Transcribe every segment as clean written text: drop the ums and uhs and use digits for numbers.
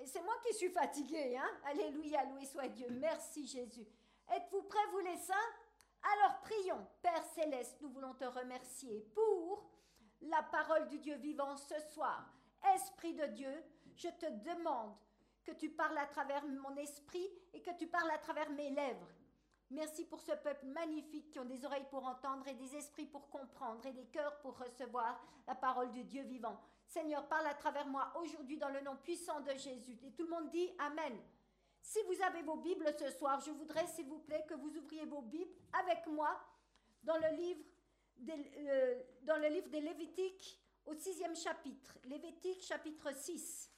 C'est moi qui suis fatiguée, hein? Alléluia, loué soit Dieu. Merci Jésus. Êtes-vous prêts, vous les saints? Alors prions. Père Céleste, nous voulons te remercier pour la parole du Dieu vivant ce soir. Esprit de Dieu, je te demande que tu parles à travers mon esprit et que tu parles à travers mes lèvres. Merci pour ce peuple magnifique qui ont des oreilles pour entendre et des esprits pour comprendre et des cœurs pour recevoir la parole du Dieu vivant. Seigneur, parle à travers moi aujourd'hui dans le nom puissant de Jésus. Et tout le monde dit Amen. Si vous avez vos Bibles ce soir, je voudrais s'il vous plaît que vous ouvriez vos Bibles avec moi dans le livre des Lévitiques au 6e chapitre. Lévitique chapitre 6.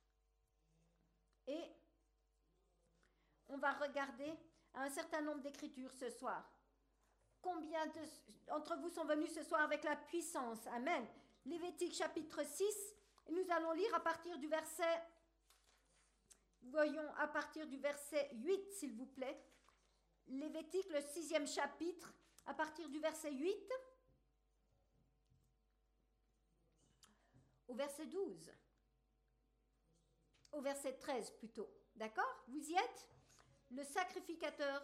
Et on va regarder un certain nombre d'écritures ce soir. Combien d'entre vous sont venus ce soir avec la puissance? Amen. Lévitique chapitre 6, et nous allons lire à partir du verset, voyons à partir du verset 8 s'il vous plaît. Lévitique le 6e chapitre, à partir du verset 8 au verset 12. Au verset 13 plutôt. D'accord? Vous y êtes? Le sacrificateur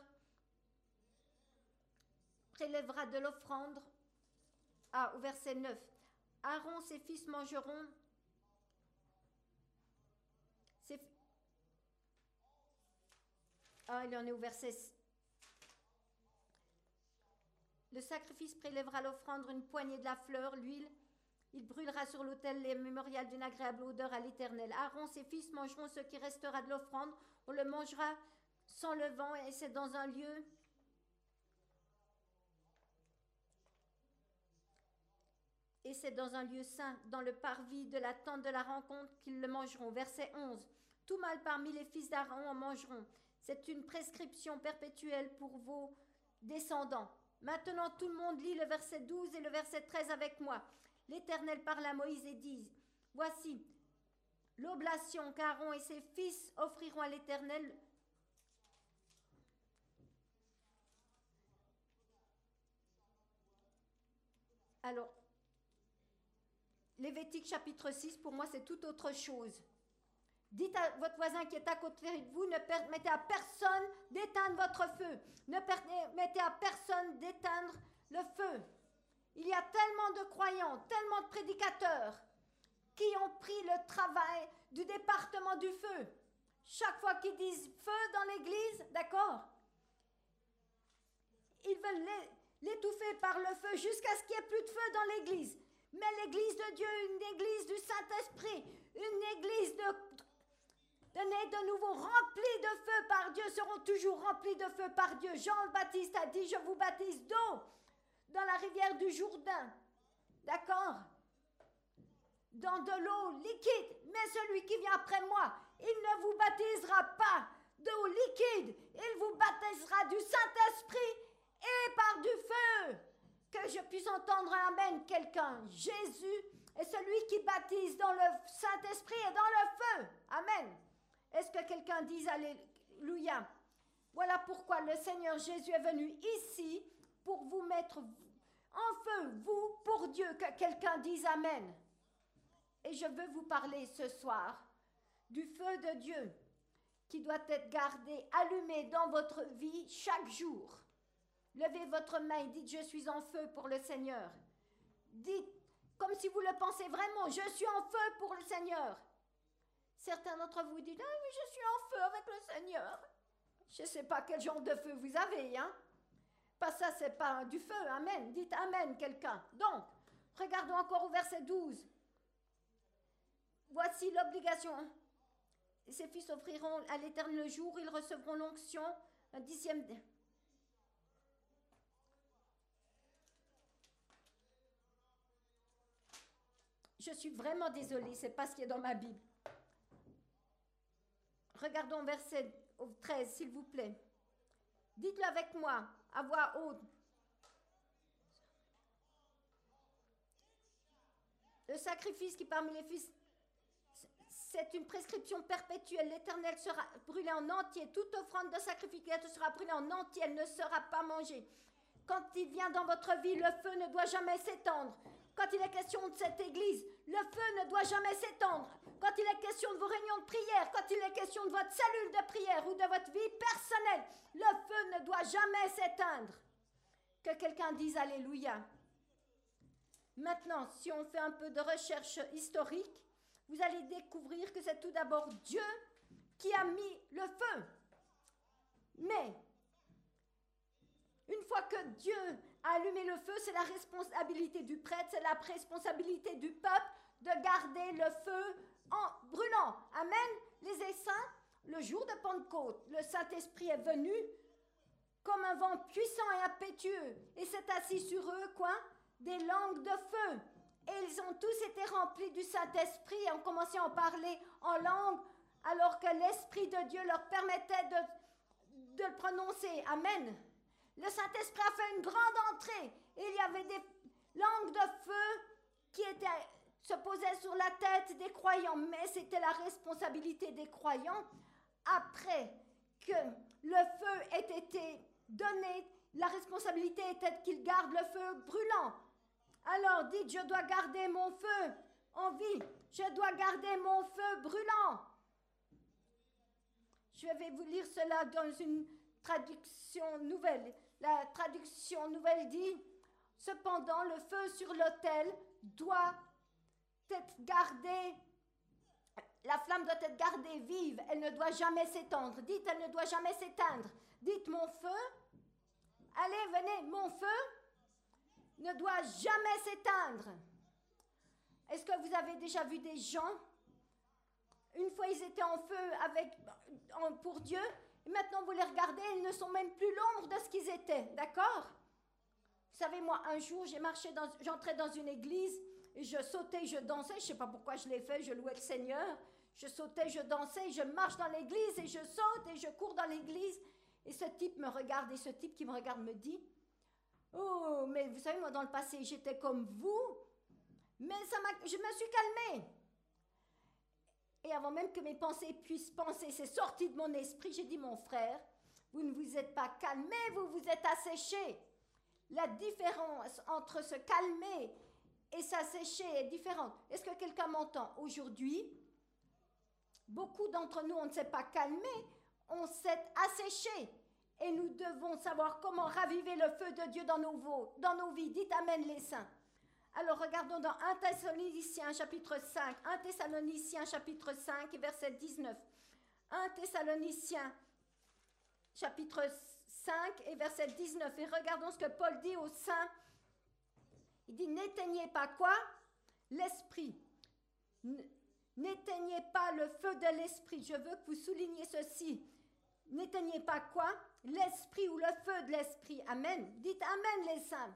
prélèvera de l'offrande. Au verset 9. Aaron, ses fils mangeront. Il en est au verset. Le sacrifice prélèvera l'offrande, une poignée de la fleur, l'huile. Il brûlera sur l'autel les mémorials d'une agréable odeur à l'Éternel. Aaron, ses fils mangeront ce qui restera de l'offrande. On le mangera sans levain et c'est dans un lieu saint, dans le parvis de la tente de la rencontre qu'ils le mangeront. Verset 11. Tout mâle parmi les fils d'Aaron en mangeront. C'est une prescription perpétuelle pour vos descendants. Maintenant, tout le monde lit le verset 12 et le verset 13 avec moi. L'Éternel parle à Moïse et dit, voici l'oblation qu'Aaron et ses fils offriront à l'Éternel. Alors, Lévitique chapitre 6, pour moi, c'est tout autre chose. Dites à votre voisin qui est à côté de vous, ne permettez à personne d'éteindre votre feu. Ne permettez à personne d'éteindre le feu. Il y a tellement de croyants, tellement de prédicateurs qui ont pris le travail du département du feu. Chaque fois qu'ils disent feu dans l'église, d'accord? Ils veulent l'étouffer par le feu jusqu'à ce qu'il n'y ait plus de feu dans l'église. Mais l'église de Dieu, une église du Saint-Esprit, une église de nouveau remplie de feu par Dieu, seront toujours remplis de feu par Dieu. Jean le Baptiste a dit, je vous baptise d'eau dans la rivière du Jourdain. D'accord? Dans de l'eau liquide. Mais celui qui vient après moi, il ne vous baptisera pas d'eau liquide. Il vous baptisera du Saint-Esprit et par du feu. Que je puisse entendre un amen quelqu'un. Jésus est celui qui baptise dans le Saint-Esprit et dans le feu. Amen. Est-ce que quelqu'un dise alléluia? Voilà pourquoi le Seigneur Jésus est venu ici pour vous mettre en feu, vous, pour Dieu. Que quelqu'un dise amen. Et je veux vous parler ce soir du feu de Dieu qui doit être gardé, allumé dans votre vie chaque jour. Levez votre main et dites, je suis en feu pour le Seigneur. Dites, comme si vous le pensez vraiment, je suis en feu pour le Seigneur. Certains d'entre vous disent, ah oui, je suis en feu avec le Seigneur. Je ne sais pas quel genre de feu vous avez, hein. Pas ça, c'est pas du feu, amen. Dites amen, quelqu'un. Donc, regardons encore au verset 12. Voici l'obligation. Ses fils offriront à l'Éternel le jour, ils recevront l'onction, un 10e. Je suis vraiment désolée, c'est pas ce qui est dans ma Bible. Regardons verset 13, s'il vous plaît. Dites-le avec moi, à voix haute. Le sacrifice qui parmi les fils, c'est une prescription perpétuelle. L'Éternel sera brûlé en entier. Toute offrande de sacrificateur sera brûlée en entier. Elle ne sera pas mangée. Quand il vient dans votre vie, le feu ne doit jamais s'étendre. quand il est question de cette église, le feu ne doit jamais s'étendre. Quand il est question de vos réunions de prière, quand il est question de votre cellule de prière ou de votre vie personnelle, le feu ne doit jamais s'éteindre. Que quelqu'un dise Alléluia. Maintenant, si on fait un peu de recherche historique, vous allez découvrir que c'est tout d'abord Dieu qui a mis le feu. Mais, une fois que Dieu a allumé le feu, c'est la responsabilité du prêtre, c'est la responsabilité du peuple de garder le feu en brûlant. Amen. Les saints, le jour de Pentecôte, le Saint-Esprit est venu comme un vent puissant et impétueux et s'est assis sur eux, quoi? Des langues de feu. Et ils ont tous été remplis du Saint-Esprit et ont commencé à en parler en langue alors que l'Esprit de Dieu leur permettait de le prononcer. Amen. Le Saint-Esprit a fait une grande entrée. Et il y avait des langues de feu qui se posaient sur la tête des croyants. Mais c'était la responsabilité des croyants. Après que le feu ait été donné, la responsabilité était qu'ils gardent le feu brûlant. Alors dites, je dois garder mon feu en vie. Je dois garder mon feu brûlant. Je vais vous lire cela dans une traduction nouvelle. La traduction nouvelle dit, cependant, le feu sur l'autel doit être gardé, la flamme doit être gardée vive, elle ne doit jamais s'éteindre. Dites, elle ne doit jamais s'éteindre. Dites, mon feu, allez, venez, mon feu ne doit jamais s'éteindre. Est-ce que vous avez déjà vu des gens, une fois ils étaient en feu pour Dieu, et maintenant vous les regardez, ils ne sont même plus l'ombre de ce qu'ils étaient, d'accord? Vous savez, moi, un jour, j'entrais dans une église, et je sautais, je dansais, je ne sais pas pourquoi je l'ai fait, je louais le Seigneur, je sautais, je dansais, je marche dans l'église, et je saute, et je cours dans l'église, et ce type me regarde, et ce type qui me regarde me dit, oh, mais vous savez, moi, dans le passé, j'étais comme vous, mais je me suis calmée. Et avant même que mes pensées puissent penser, c'est sorti de mon esprit, j'ai dit, mon frère, vous ne vous êtes pas calmé, vous vous êtes asséché. La différence entre se calmer et s'assécher est différente. Est-ce que quelqu'un m'entend? Aujourd'hui, beaucoup d'entre nous, on ne s'est pas calmé, on s'est asséché. Et nous devons savoir comment raviver le feu de Dieu dans nos vies. Dites Amen les saints. Alors regardons dans 1 Thessaloniciens chapitre 5. 1 Thessaloniciens chapitre 5 et verset 19. 1 Thessaloniciens chapitre 5 et verset 19. Et regardons ce que Paul dit aux saints. Il dit, n'éteignez pas quoi? L'esprit. N'éteignez pas le feu de l'esprit. Je veux que vous souligniez ceci. N'éteignez pas quoi? L'esprit ou le feu de l'esprit. Amen. Dites Amen les saints.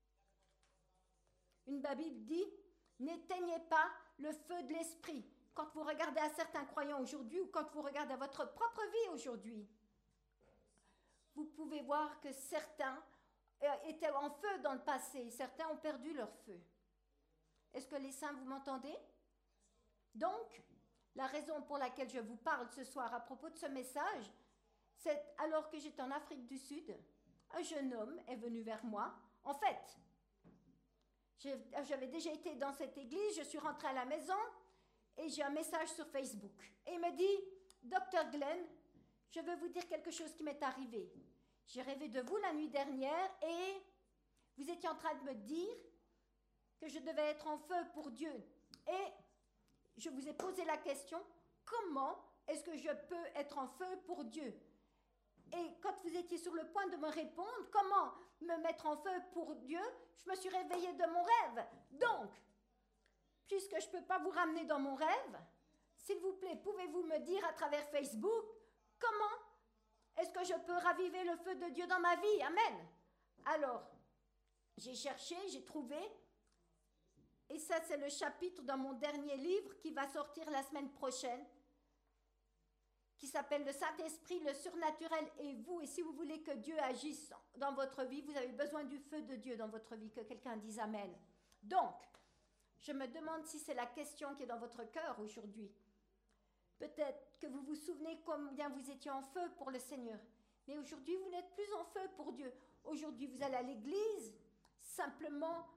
Une Bible dit, n'éteignez pas le feu de l'esprit. Quand vous regardez à certains croyants aujourd'hui ou quand vous regardez à votre propre vie aujourd'hui, vous pouvez voir que certains étaient en feu dans le passé. Certains ont perdu leur feu. Est-ce que les saints, vous m'entendez? Donc, la raison pour laquelle je vous parle ce soir à propos de ce message, c'est alors que j'étais en Afrique du Sud, un jeune homme est venu vers moi. En fait, j'avais déjà été dans cette église, je suis rentrée à la maison et j'ai un message sur Facebook. Et il me dit, Dr. Glenn, je veux vous dire quelque chose qui m'est arrivé. J'ai rêvé de vous la nuit dernière et vous étiez en train de me dire que je devais être en feu pour Dieu. Et je vous ai posé la question, comment est-ce que je peux être en feu pour Dieu? Et quand vous étiez sur le point de me répondre, comment me mettre en feu pour Dieu, je me suis réveillée de mon rêve. Donc, puisque je ne peux pas vous ramener dans mon rêve, s'il vous plaît, pouvez-vous me dire à travers Facebook, comment est-ce que je peux raviver le feu de Dieu dans ma vie? Amen. Alors, j'ai cherché, j'ai trouvé, et ça c'est le chapitre dans mon dernier livre qui va sortir la semaine prochaine, qui s'appelle le Saint-Esprit, le surnaturel et vous. Et si vous voulez que Dieu agisse dans votre vie, vous avez besoin du feu de Dieu dans votre vie, que quelqu'un dise Amen. Donc, je me demande si c'est la question qui est dans votre cœur aujourd'hui. Peut-être que vous vous souvenez combien vous étiez en feu pour le Seigneur. Mais aujourd'hui, vous n'êtes plus en feu pour Dieu. Aujourd'hui, vous allez à l'église simplement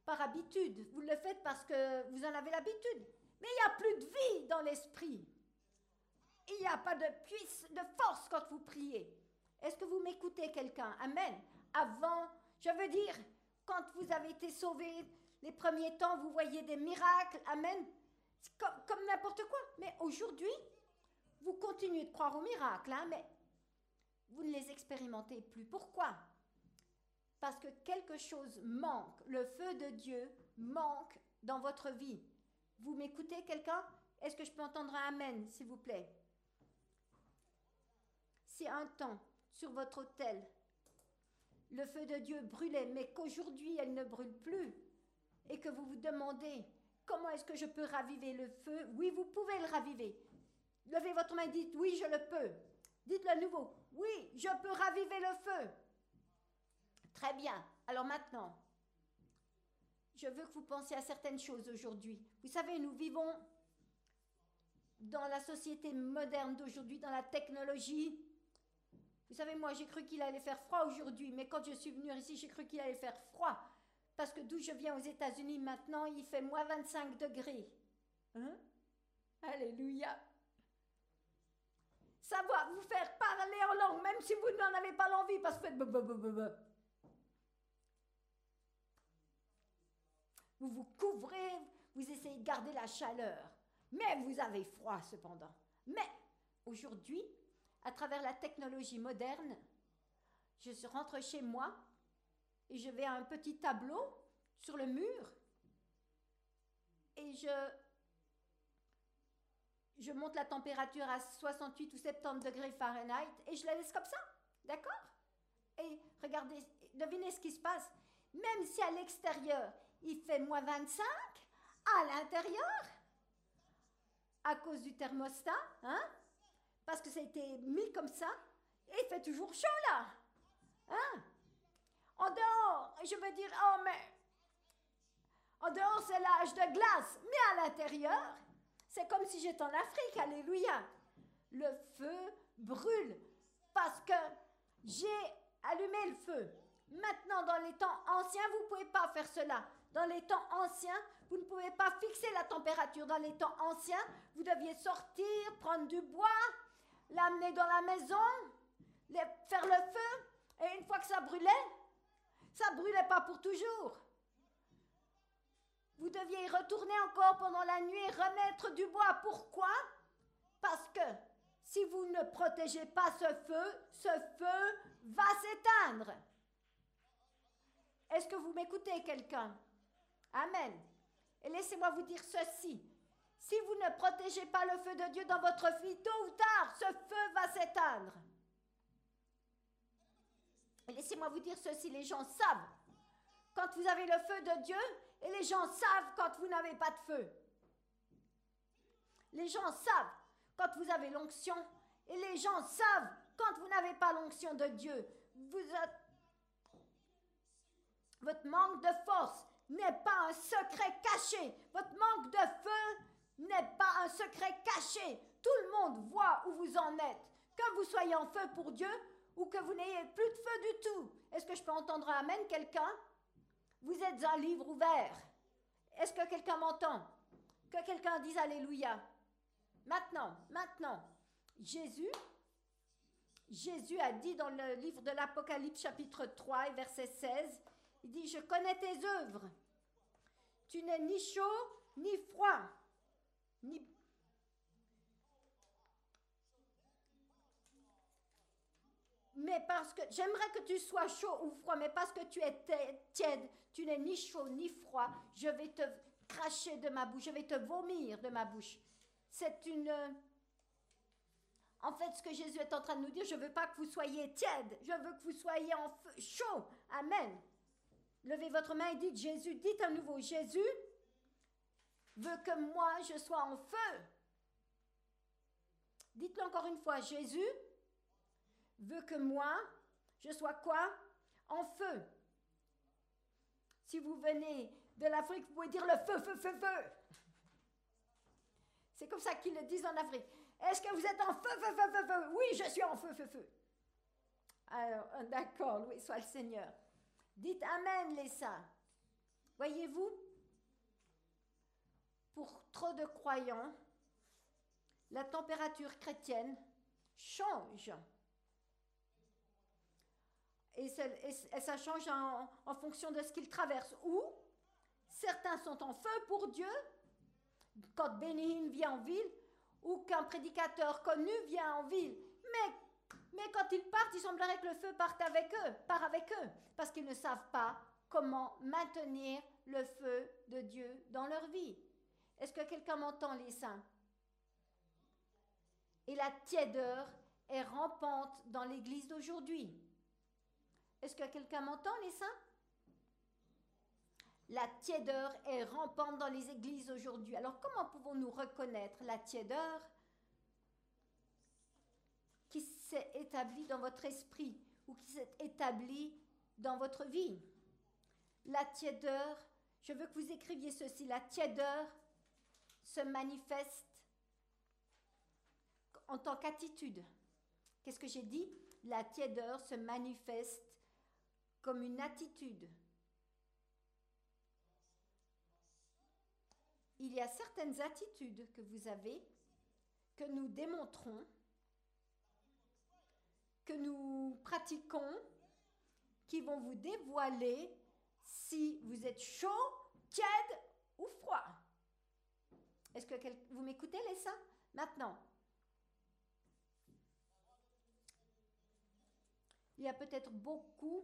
par habitude. Vous le faites parce que vous en avez l'habitude. Mais il n'y a plus de vie dans l'esprit. Il n'y a pas de force quand vous priez. Est-ce que vous m'écoutez, quelqu'un? Amen. Avant, je veux dire, quand vous avez été sauvés, les premiers temps, vous voyez des miracles. Amen. C'est comme n'importe quoi. Mais aujourd'hui, vous continuez de croire aux miracles, hein, mais vous ne les expérimentez plus. Pourquoi? Parce que quelque chose manque. Le feu de Dieu manque dans votre vie. Vous m'écoutez, quelqu'un? Est-ce que je peux entendre un amen, s'il vous plaît? Si un temps, sur votre autel, le feu de Dieu brûlait, mais qu'aujourd'hui, elle ne brûle plus, et que vous vous demandez, comment est-ce que je peux raviver le feu? Oui, vous pouvez le raviver. Levez votre main et dites, oui, je le peux. Dites-le à nouveau, oui, je peux raviver le feu. Très bien. Alors maintenant, je veux que vous pensiez à certaines choses aujourd'hui. Vous savez, nous vivons dans la société moderne d'aujourd'hui, dans la technologie. Vous savez, moi, j'ai cru qu'il allait faire froid aujourd'hui, mais quand je suis venue ici, j'ai cru qu'il allait faire froid. Parce que d'où je viens aux États-Unis, maintenant, il fait moins 25 degrés. Hein? Alléluia. Ça va vous faire parler en langue, même si vous n'en avez pas l'envie, parce que vous faites... Vous vous couvrez, vous essayez de garder la chaleur. Mais vous avez froid, cependant. Mais, aujourd'hui, à travers la technologie moderne, je rentre chez moi et je vais à un petit tableau sur le mur et je monte la température à 68 ou 70 degrés Fahrenheit et je la laisse comme ça, d'accord? Et regardez, devinez ce qui se passe. Même si à l'extérieur, il fait moins 25, à l'intérieur, à cause du thermostat, hein? Parce que ça a été mis comme ça, et il fait toujours chaud là. Hein? En dehors, je veux dire, oh mais, en dehors c'est l'âge de glace, mais à l'intérieur, c'est comme si j'étais en Afrique, alléluia. Le feu brûle, parce que j'ai allumé le feu. Maintenant, dans les temps anciens, vous ne pouvez pas faire cela. Dans les temps anciens, vous ne pouvez pas fixer la température. Dans les temps anciens, vous deviez sortir, prendre du bois, l'amener dans la maison, faire le feu, et une fois que ça brûlait pas pour toujours. Vous deviez y retourner encore pendant la nuit et remettre du bois. Pourquoi? Parce que si vous ne protégez pas ce feu va s'éteindre. Est-ce que vous m'écoutez, quelqu'un? Amen. Et laissez-moi vous dire ceci. Si vous ne protégez pas le feu de Dieu dans votre vie, tôt ou tard, ce feu va s'éteindre. Et laissez-moi vous dire ceci, les gens savent quand vous avez le feu de Dieu et les gens savent quand vous n'avez pas de feu. Les gens savent quand vous avez l'onction et les gens savent quand vous n'avez pas l'onction de Dieu. Votre manque de force n'est pas un secret caché. Votre manque de feu n'est pas un secret caché. Tout le monde voit où vous en êtes. Que vous soyez en feu pour Dieu ou que vous n'ayez plus de feu du tout. Est-ce que je peux entendre un amen, quelqu'un? Vous êtes un livre ouvert. Est-ce que quelqu'un m'entend? Que quelqu'un dise alléluia. Maintenant, Jésus a dit dans le livre de l'Apocalypse chapitre 3 et verset 16, il dit, je connais tes œuvres. Tu n'es ni chaud, ni froid, Mais parce que, j'aimerais que tu sois chaud ou froid, mais parce que tu es tiède, tu n'es ni chaud ni froid, je vais te cracher de ma bouche, je vais te vomir de ma bouche. En fait, ce que Jésus est en train de nous dire, je ne veux pas que vous soyez tiède, je veux que vous soyez en feu, chaud. Amen. Levez votre main et dites, Jésus, dites à nouveau, Jésus veut que moi je sois en feu. Dites-le encore une fois, Jésus veut que moi je sois quoi? En feu. Si vous venez de l'Afrique, vous pouvez dire le feu, feu, feu, feu. C'est comme ça qu'ils le disent en Afrique. Est-ce que vous êtes en feu, feu, feu, feu, feu? Oui, je suis en feu, feu, feu. Alors, d'accord, loué soit le Seigneur. Dites Amen, les saints. Voyez-vous, pour trop de croyants, la température chrétienne change. Et ça change en fonction de ce qu'ils traversent. Ou certains sont en feu pour Dieu, quand Benny Hinn vient en ville, ou qu'un prédicateur connu vient en ville. Mais quand ils partent, il semblerait que le feu part avec eux, parce qu'ils ne savent pas comment maintenir le feu de Dieu dans leur vie. Est-ce que quelqu'un m'entend, les saints? Et la tiédeur est rampante dans l'Église d'aujourd'hui. Est-ce que quelqu'un m'entend, les saints? La tiédeur est rampante dans les églises aujourd'hui. Alors comment pouvons-nous reconnaître la tiédeur qui s'est établie dans votre esprit ou qui s'est établie dans votre vie? La tiédeur, je veux que vous écriviez ceci, la tiédeur se manifeste en tant qu'attitude. Qu'est-ce que j'ai dit? La tiédeur se manifeste comme une attitude. Il y a certaines attitudes que vous avez, que nous démontrons, que nous pratiquons, qui vont vous dévoiler si vous êtes chaud, tiède ou froid. Est-ce que vous m'écoutez, les saints? Maintenant, il y a peut-être beaucoup,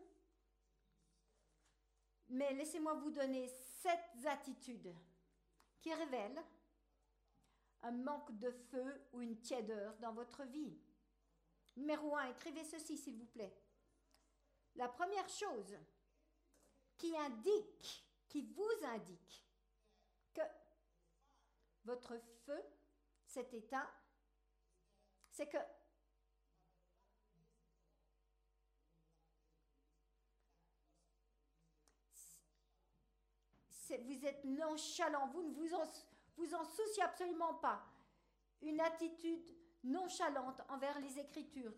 mais laissez-moi vous donner 7 attitudes qui révèlent un manque de feu ou une tiédeur dans votre vie. Numéro 1, écrivez ceci s'il vous plaît. La première chose qui vous indique que votre feu s'est éteint, c'est que vous êtes nonchalant, vous ne vous en souciez absolument pas. Une attitude nonchalante envers les Écritures,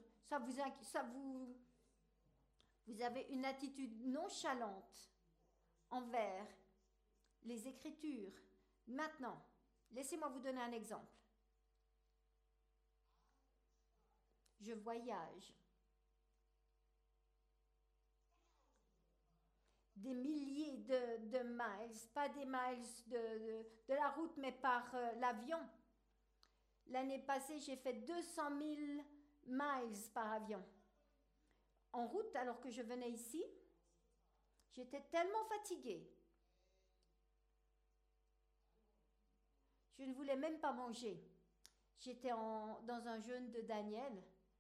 vous avez une attitude nonchalante envers les Écritures. Maintenant, laissez-moi vous donner un exemple. Je voyage des milliers de miles, pas des miles de la route, mais par l'avion. L'année passée, j'ai fait 200 000 miles par avion. En route, alors que je venais ici, j'étais tellement fatiguée. Je ne voulais même pas manger. J'étais dans un jeûne de Daniel.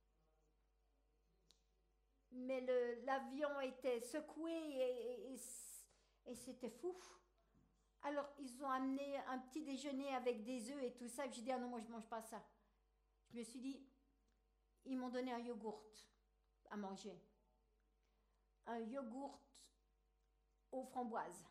Mais l'avion était secoué et c'était fou. Alors, ils ont amené un petit déjeuner avec des œufs et tout ça. J'ai dit, ah non, moi, je ne mange pas ça. Je me suis dit, ils m'ont donné un yogourt à manger. Un yogourt aux framboises.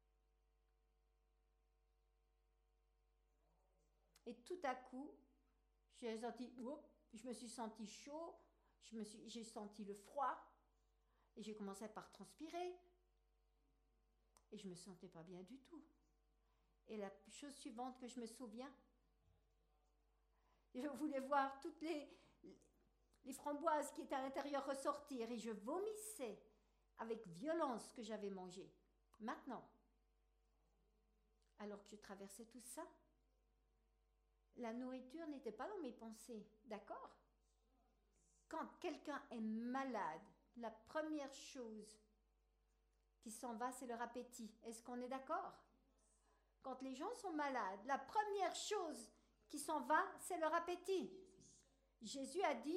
Et tout à coup, je me suis sentie chaud, j'ai senti le froid, et j'ai commencé par transpirer. Et je ne me sentais pas bien du tout. Et la chose suivante que je me souviens, je voulais voir toutes les framboises qui étaient à l'intérieur ressortir et je vomissais avec violence ce que j'avais mangé. Maintenant, alors que je traversais tout ça, la nourriture n'était pas dans mes pensées, d'accord? Quand quelqu'un est malade, la première chose qui s'en va, c'est leur appétit. Est-ce qu'on est d'accord? Quand les gens sont malades, la première chose qui s'en va, c'est leur appétit. Jésus a dit,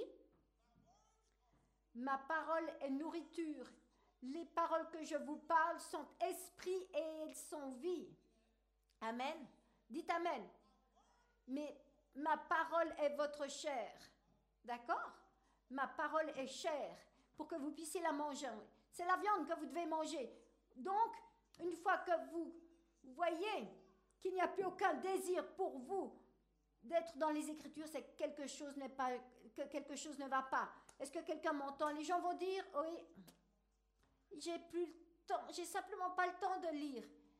ma parole est nourriture. Les paroles que je vous parle sont esprit et elles sont vie. Amen. Dites amen. Mais ma parole est votre chair. D'accord? Ma parole est chair pour que vous puissiez la manger. C'est la viande que vous devez manger. Donc, une fois que vous voyez qu'il n'y a plus aucun désir pour vous d'être dans les Écritures, c'est que quelque chose ne va pas. Est-ce que quelqu'un m'entend? Les gens vont dire, oui, j'ai plus le temps, j'ai simplement pas le temps de lire.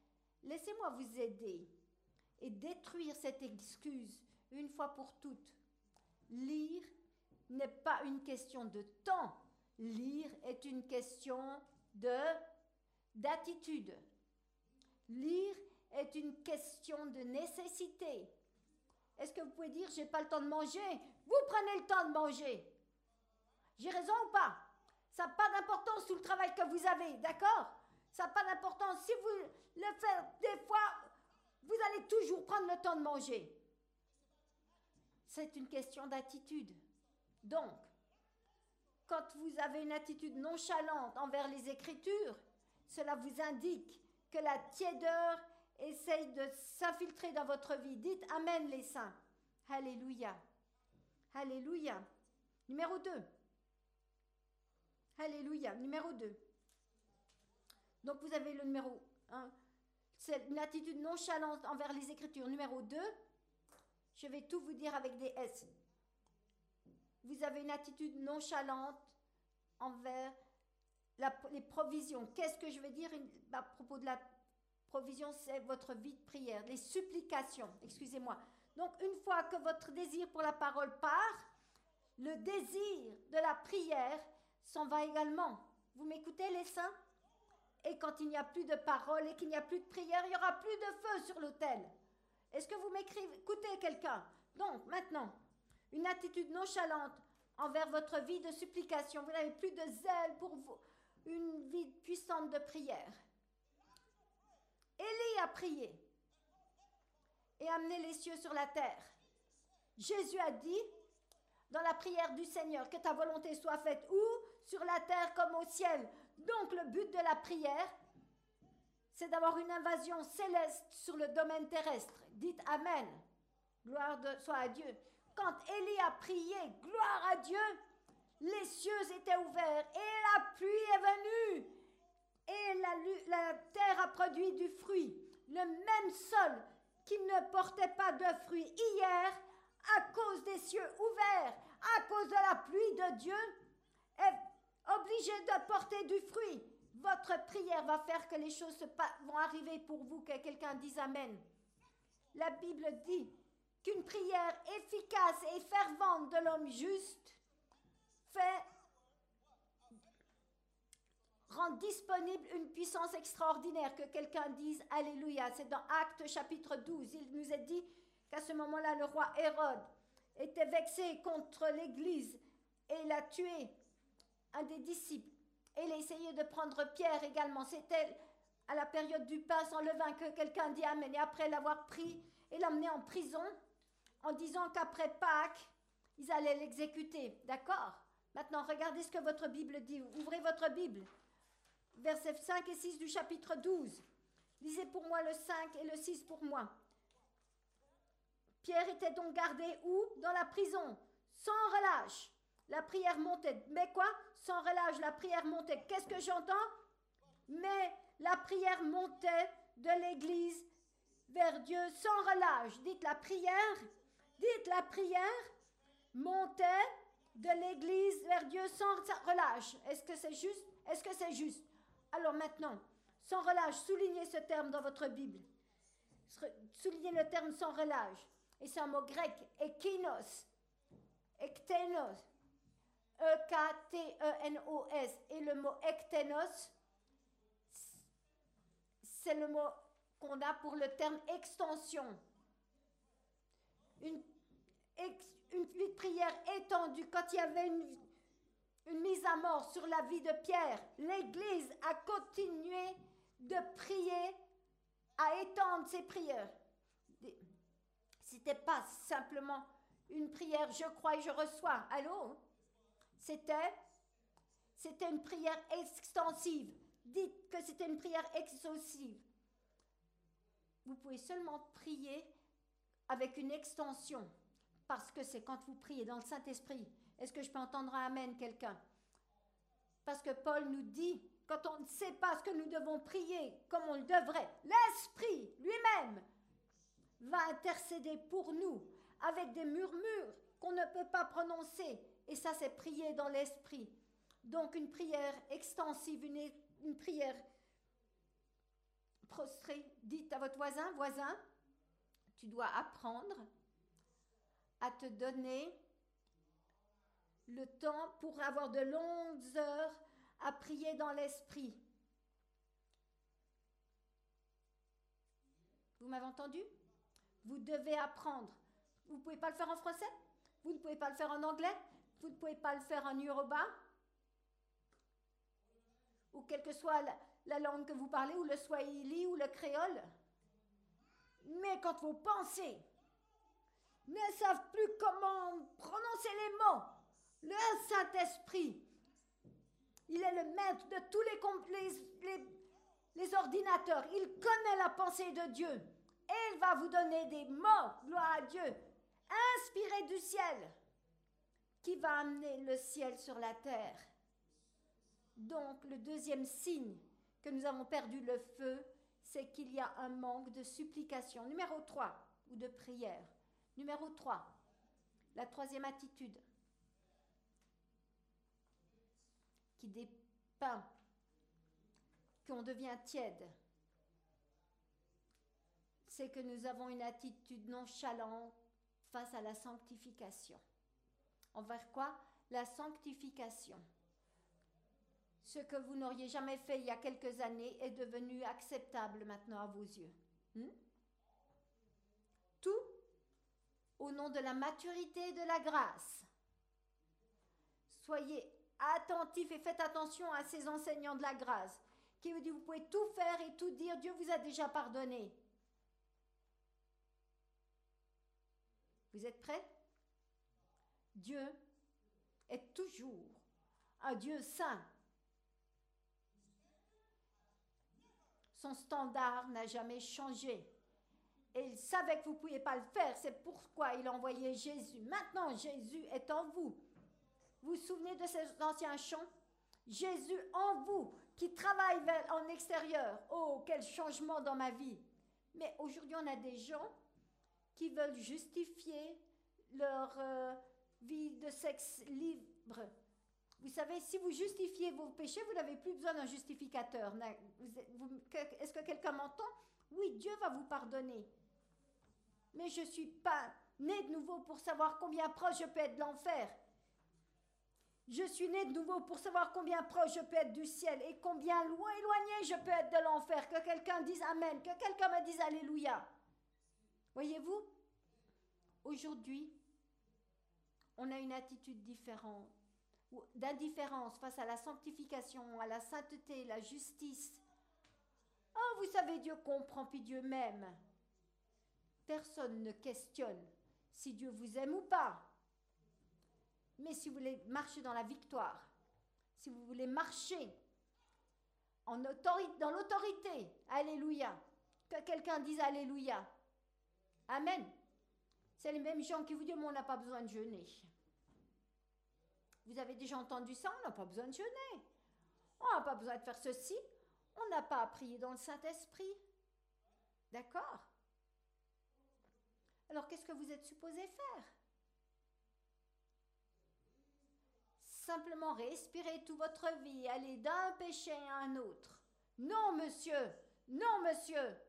laissez-moi vous aider et détruire cette excuse une fois pour toutes. Lire n'est pas une question de temps. Lire est une question d'attitude. Lire est une question de nécessité. Est-ce que vous pouvez dire, j'ai pas le temps de manger? Vous prenez le temps de manger. J'ai raison ou pas? Ça n'a pas d'importance tout le travail que vous avez, d'accord? Ça n'a pas d'importance. Si vous le faites des fois, vous allez toujours prendre le temps de manger. C'est une question d'attitude. Donc, quand vous avez une attitude nonchalante envers les Écritures, cela vous indique que la tiédeur essaye de s'infiltrer dans votre vie. Dites Amen les saints. Alléluia. Alléluia. Numéro 2. Alléluia. Numéro 2. Donc vous avez le numéro 1. C'est une attitude nonchalante envers les Écritures. Numéro 2. Je vais tout vous dire avec des S. Vous avez une attitude nonchalante envers les provisions. Qu'est-ce que je veux dire à propos de la provision? C'est votre vie de prière, les supplications, excusez-moi. Donc, une fois que votre désir pour la parole part, le désir de la prière s'en va également. Vous m'écoutez, les saints? Et quand il n'y a plus de parole et qu'il n'y a plus de prière, il n'y aura plus de feu sur l'autel. Est-ce que vous m'écoutez, quelqu'un? Donc, maintenant, une attitude nonchalante envers votre vie de supplication. Vous n'avez plus de zèle pour vous, une vie puissante de prière. Élie a prié et amené les cieux sur la terre. Jésus a dit dans la prière du Seigneur que ta volonté soit faite où? Sur la terre comme au ciel. Donc le but de la prière, c'est d'avoir une invasion céleste sur le domaine terrestre. Dites Amen. Gloire soit à Dieu. Quand Élie a prié, gloire à Dieu, les cieux étaient ouverts et la pluie est venue. Et la terre a produit du fruit. Le même sol qui ne portait pas de fruits hier, à cause des cieux ouverts, à cause de la pluie de Dieu, est obligé de porter du fruit. Votre prière va faire que les choses vont arriver pour vous, que quelqu'un dise Amen. La Bible dit qu'une prière efficace et fervente de l'homme juste rend disponible une puissance extraordinaire. Que quelqu'un dise Alléluia. C'est dans Actes chapitre 12. Il nous est dit qu'à ce moment-là, le roi Hérode était vexé contre l'Église et il a tué un des disciples. Et il a essayé de prendre Pierre également. C'était à la période du pain sans levain que quelqu'un dit Amen. Et après l'avoir pris et l'emmener en prison en disant qu'après Pâques, ils allaient l'exécuter. D'accord? Maintenant, regardez ce que votre Bible dit. Ouvrez votre Bible. Versets 5 et 6 du chapitre 12. Lisez pour moi le 5 et le 6 pour moi. Pierre était donc gardé où? Dans la prison, sans relâche. La prière montait. Mais quoi? Sans relâche, la prière montait. Qu'est-ce que j'entends? Mais la prière montait de l'Église vers Dieu sans relâche. Dites la prière montait de l'Église vers Dieu sans relâche. Est-ce que c'est juste? Est-ce que c'est juste? Alors maintenant, sans relâche, soulignez ce terme dans votre Bible. Soulignez le terme sans relâche. Et c'est un mot grec, ekinos, ektenos, E-K-T-E-N-O-S. Et le mot ektenos, c'est le mot qu'on a pour le terme extension. Une vie de prière étendue. Quand il y avait une mise à mort sur la vie de Pierre, l'Église a continué de prier, à étendre ses prières. C'était pas simplement une prière, je crois et je reçois. Allô? C'était une prière extensive. Dites que c'était une prière exhaustive. Vous pouvez seulement prier avec une extension, parce que c'est quand vous priez dans le Saint-Esprit. Est-ce que je peux entendre un Amen, quelqu'un? Parce que Paul nous dit, quand on ne sait pas ce que nous devons prier comme on le devrait, l'Esprit lui-même va intercéder pour nous avec des murmures qu'on ne peut pas prononcer. Et ça, c'est prier dans l'Esprit. Donc une prière extensive, une prière prostré, dites à votre voisin, voisin, tu dois apprendre à te donner le temps pour avoir de longues heures à prier dans l'esprit. Vous m'avez entendu? Vous devez apprendre. Vous ne pouvez pas le faire en français? Vous ne pouvez pas le faire en anglais? Vous ne pouvez pas le faire en yoruba? Ou quelle que soit la langue que vous parlez, ou le swahili, ou le créole? Mais quand vos pensées ne savent plus comment prononcer les mots, le Saint-Esprit, il est le maître de tous les ordinateurs. Il connaît la pensée de Dieu. Et il va vous donner des mots, gloire à Dieu, inspirés du ciel, qui va amener le ciel sur la terre. Donc, le deuxième signe que nous avons perdu le feu, c'est qu'il y a un manque de supplication. Numéro 3, ou de prière. Numéro 3, la troisième attitude qui dépeint qu'on devient tiède, c'est que nous avons une attitude nonchalante face à la sanctification. Envers quoi? La sanctification. Ce que vous n'auriez jamais fait il y a quelques années est devenu acceptable maintenant à vos yeux. Tout au nom de la maturité et de la grâce. Soyez attentifs et faites attention à ces enseignants de la grâce qui vous disent vous pouvez tout faire et tout dire, Dieu vous a déjà pardonné. Vous êtes prêts? Dieu est toujours un Dieu saint. Son standard n'a jamais changé. Et il savait que vous ne pouviez pas le faire. C'est pourquoi il a envoyé Jésus. Maintenant, Jésus est en vous. Vous vous souvenez de ces anciens chants? Jésus en vous, qui travaille en extérieur. Oh, quel changement dans ma vie. Mais aujourd'hui, on a des gens qui veulent justifier leur vie de sexe libre. Vous savez, si vous justifiez vos péchés, vous n'avez plus besoin d'un justificateur. Est-ce que quelqu'un m'entend? Oui, Dieu va vous pardonner. Mais je ne suis pas née de nouveau pour savoir combien proche je peux être de l'enfer. Je suis née de nouveau pour savoir combien proche je peux être du ciel et combien loin éloigné je peux être de l'enfer. Que quelqu'un dise Amen, que quelqu'un me dise Alléluia. Voyez-vous, aujourd'hui, on a une attitude différente, d'indifférence face à la sanctification, à la sainteté, la justice. Oh, vous savez, Dieu comprend, puis Dieu m'aime. Personne ne questionne si Dieu vous aime ou pas. Mais si vous voulez marcher dans la victoire, si vous voulez marcher dans l'autorité, Alléluia, que quelqu'un dise Alléluia. Amen. C'est les mêmes gens qui vous disent, mais on n'a pas besoin de jeûner. Vous avez déjà entendu ça? On n'a pas besoin de jeûner. On n'a pas besoin de faire ceci. On n'a pas à prier dans le Saint-Esprit. D'accord? Alors, qu'est-ce que vous êtes supposé faire? Simplement respirer toute votre vie, aller d'un péché à un autre. Non, monsieur. Non, monsieur.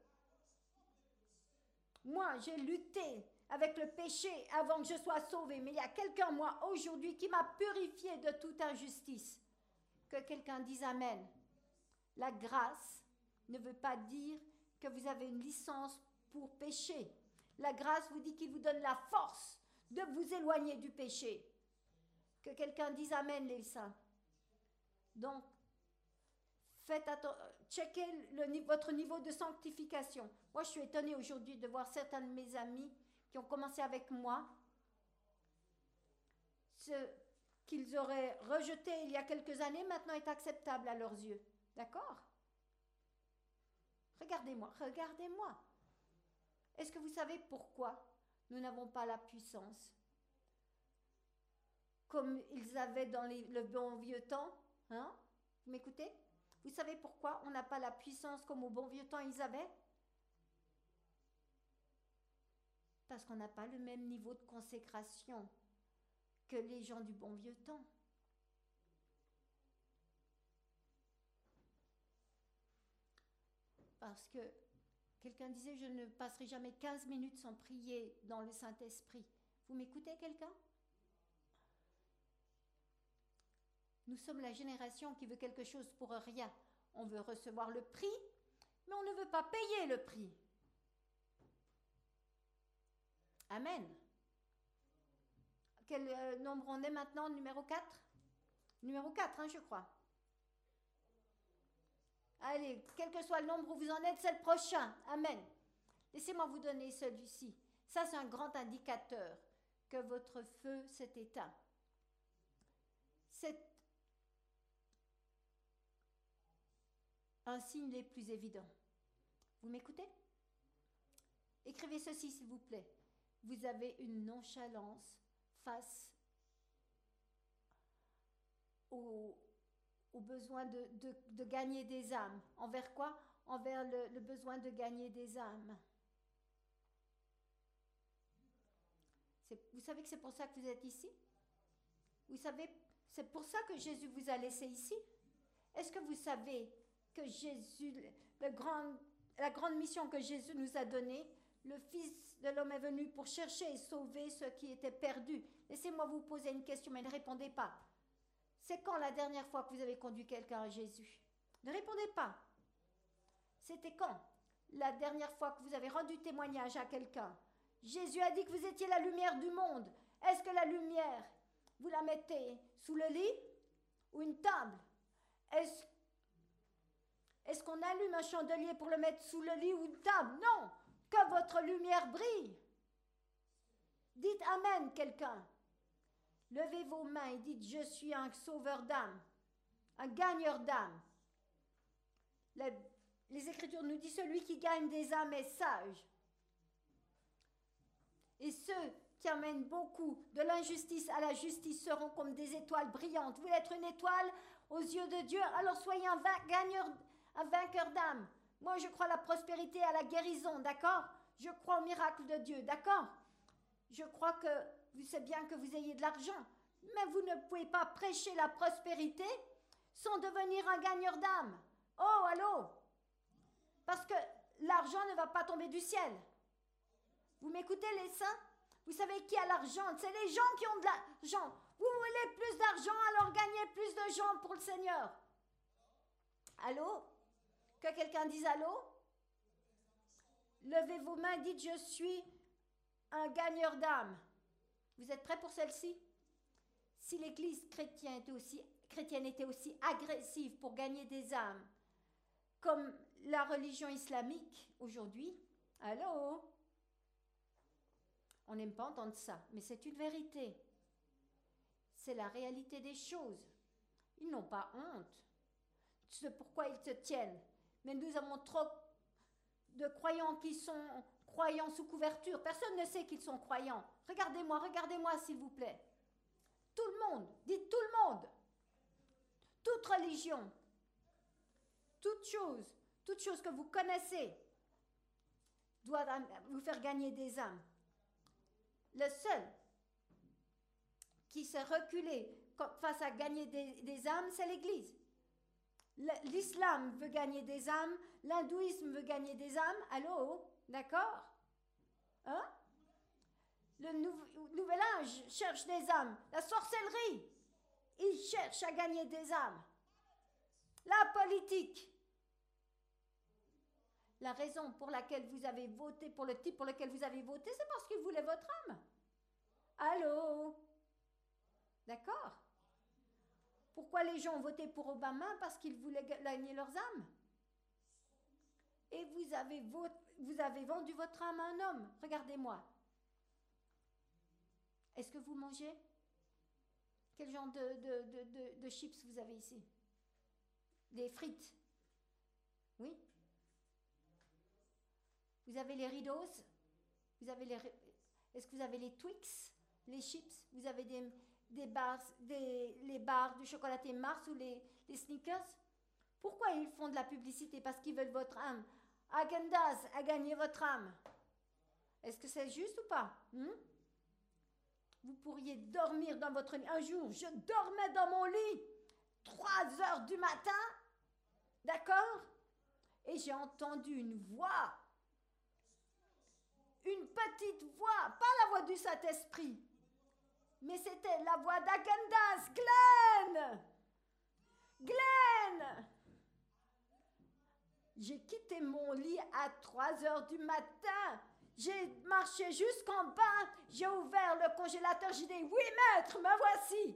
Moi, j'ai lutté avec le péché avant que je sois sauvée. Mais il y a quelqu'un, moi, aujourd'hui, qui m'a purifié de toute injustice. Que quelqu'un dise Amen. La grâce ne veut pas dire que vous avez une licence pour pécher. La grâce vous dit qu'il vous donne la force de vous éloigner du péché. Que quelqu'un dise Amen, les saints. Donc, faites attention, checkez votre niveau de sanctification. Moi, je suis étonnée aujourd'hui de voir certains de mes amis qui ont commencé avec moi, ce qu'ils auraient rejeté il y a quelques années, maintenant est acceptable à leurs yeux. D'accord? Regardez-moi, regardez-moi. Est-ce que vous savez pourquoi nous n'avons pas la puissance comme ils avaient dans le bon vieux temps? Hein? Vous m'écoutez? Vous savez pourquoi on n'a pas la puissance comme au bon vieux temps ils avaient? Parce qu'on n'a pas le même niveau de consécration que les gens du bon vieux temps. parce que quelqu'un disait, je ne passerai jamais 15 minutes sans prier dans le Saint-Esprit. Vous m'écoutez, quelqu'un? Nous sommes la génération qui veut quelque chose pour rien. On veut recevoir le prix, mais on ne veut pas payer le prix. Amen. Quel nombre on est maintenant? Numéro 4? Numéro 4, hein, je crois. Allez, quel que soit le nombre où vous en êtes, c'est le prochain. Amen. Laissez-moi vous donner celui-ci. Ça, c'est un grand indicateur que votre feu s'est éteint. C'est un signe des plus évidents. Vous m'écoutez? Écrivez ceci, s'il vous plaît. Vous avez une nonchalance face au besoin de gagner des âmes. Envers quoi? Envers le besoin de gagner des âmes. Vous savez que c'est pour ça que vous êtes ici? Vous savez, c'est pour ça que Jésus vous a laissé ici? Est-ce que vous savez que Jésus, la grande mission que Jésus nous a donnée, le Fils de l'homme est venu pour chercher et sauver ceux qui étaient perdus. Laissez-moi vous poser une question, mais ne répondez pas. C'est quand la dernière fois que vous avez conduit quelqu'un à Jésus? Ne répondez pas. C'était quand la dernière fois que vous avez rendu témoignage à quelqu'un? Jésus a dit que vous étiez la lumière du monde. Est-ce que la lumière, vous la mettez sous le lit ou une table? Est-ce qu'on allume un chandelier pour le mettre sous le lit ou une table? Non. Que votre lumière brille. Dites Amen, quelqu'un. Levez vos mains et dites, je suis un sauveur d'âme, un gagneur d'âme. Les Écritures nous disent, celui qui gagne des âmes est sage. Et ceux qui amènent beaucoup de l'injustice à la justice seront comme des étoiles brillantes. Vous voulez être une étoile aux yeux de Dieu? Alors soyez un vainqueur d'âme. Moi, je crois à la prospérité, à la guérison, d'accord? Je crois au miracle de Dieu, d'accord? Je crois que c'est bien que vous ayez de l'argent, mais vous ne pouvez pas prêcher la prospérité sans devenir un gagneur d'âme. Oh, allô? Parce que l'argent ne va pas tomber du ciel. Vous m'écoutez, les saints? Vous savez qui a l'argent? C'est les gens qui ont de l'argent. Vous voulez plus d'argent, alors gagnez plus de gens pour le Seigneur. Allô? Que quelqu'un dise allô? Levez vos mains, dites je suis un gagneur d'âme. Vous êtes prêts pour celle-ci? Si l'Église chrétienne était aussi agressive pour gagner des âmes comme la religion islamique aujourd'hui, allô? On n'aime pas entendre ça, mais c'est une vérité. C'est la réalité des choses. Ils n'ont pas honte. C'est pourquoi ils se tiennent. Mais nous avons trop de croyants qui sont croyants sous couverture. Personne ne sait qu'ils sont croyants. Regardez-moi s'il vous plaît. Tout le monde, dites tout le monde. Toute religion, toute chose que vous connaissez doit vous faire gagner des âmes. Le seul qui s'est reculé face à gagner des âmes, c'est l'Église. L'islam veut gagner des âmes, l'hindouisme veut gagner des âmes, allô? D'accord? Hein? Le nouvel âge cherche des âmes. La sorcellerie, il cherche à gagner des âmes. La politique. La raison pour laquelle vous avez voté, pour le type pour lequel vous avez voté, c'est parce qu'il voulait votre âme. Allô? D'accord? Pourquoi les gens ont voté pour Obama? Parce qu'ils voulaient gagner leurs âmes. Et vous avez vendu votre âme à un homme. Regardez-moi. Est-ce que vous mangez? Quel genre de chips vous avez ici? Des frites? Oui? Vous avez les Ritos? Est-ce que vous avez les Twix? Les chips? Vous avez les barres du chocolaté Mars ou les Snickers? Pourquoi ils font de la publicité? Parce qu'ils veulent votre âme. Häagen-Dazs a gagné votre âme. Est-ce que c'est juste ou pas? Vous pourriez dormir dans votre lit. Un jour, je dormais dans mon lit 3 heures du matin, d'accord? Et j'ai entendu une voix, une petite voix, pas la voix du Saint-Esprit, mais c'était la voix d'Agendas. Glenn! Glenn! J'ai quitté mon lit à 3 heures du matin. J'ai marché jusqu'en bas. J'ai ouvert le congélateur. J'ai dit, oui, maître, me voici.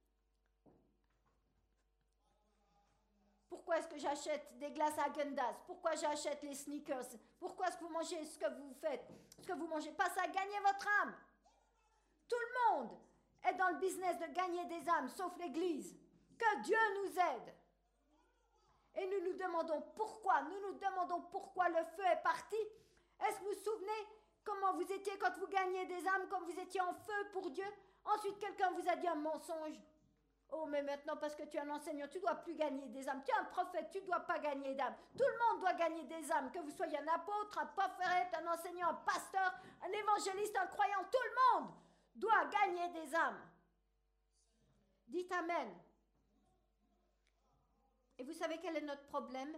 Pourquoi est-ce que j'achète des glaces à Agendas? Pourquoi j'achète les sneakers? Pourquoi est-ce que vous mangez ce que vous faites? Ce que vous mangez, pas ça, gagnez votre âme. Tout le monde est dans le business de gagner des âmes, sauf l'Église. Que Dieu nous aide. Et nous nous demandons pourquoi. Nous nous demandons pourquoi le feu est parti. Est-ce que vous vous souvenez comment vous étiez quand vous gagniez des âmes, comme vous étiez en feu pour Dieu? Ensuite, quelqu'un vous a dit un mensonge. Oh, mais maintenant, parce que tu es un enseignant, tu ne dois plus gagner des âmes. Tu es un prophète, tu ne dois pas gagner d'âmes. Tout le monde doit gagner des âmes, que vous soyez un apôtre, un prophète, un enseignant, un pasteur, un évangéliste, un croyant. Tout le monde doit gagner des âmes. Dites Amen. Et vous savez quel est notre problème?